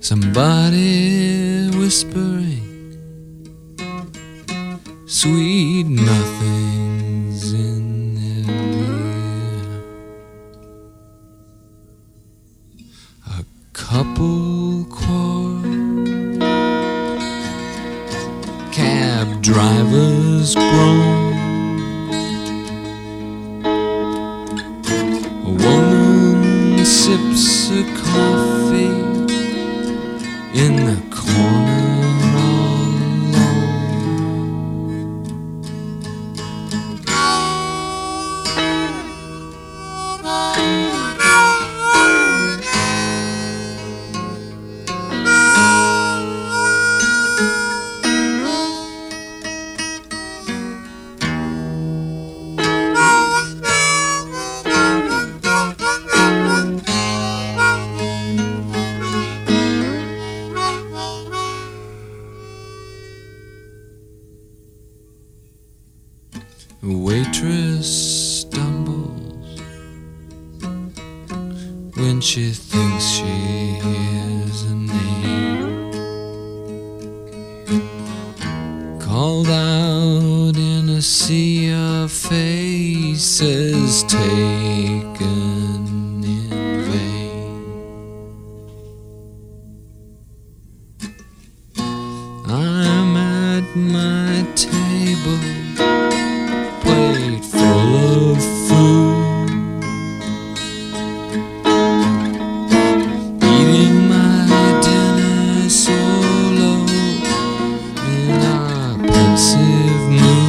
Somebody whispering sweet nothings in their ear. A couple quarrel, cab drivers groan. A woman sips a coffee in the corner all A waitress stumbles when she thinks she hears a name called out in a sea of faces taken in vain. I'm at my table, plate full of food, eating my dinner solo in a pensive mood.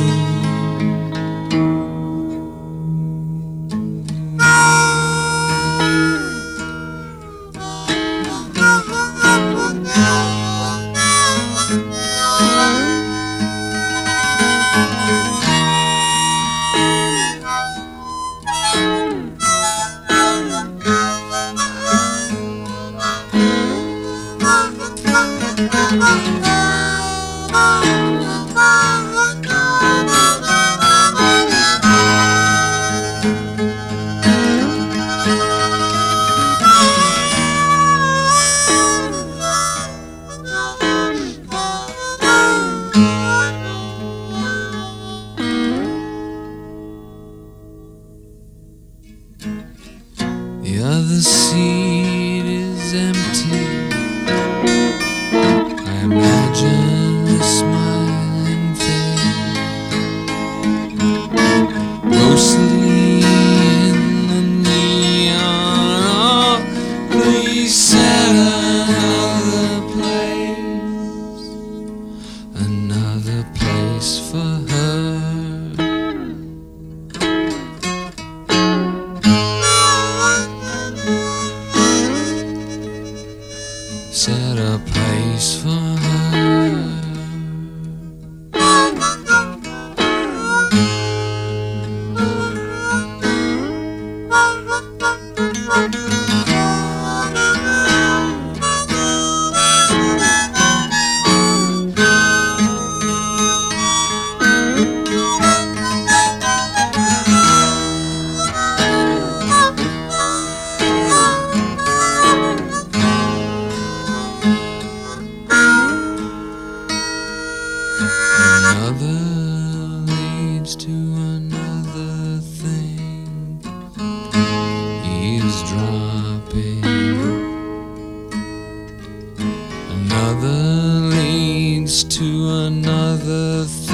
The other seat is empty. I imagine a smiling face, mostly in the neon. Oh, please set another place for her. Set a place for her. Another leads to another thing, eavesdropping. Another leads to another thing.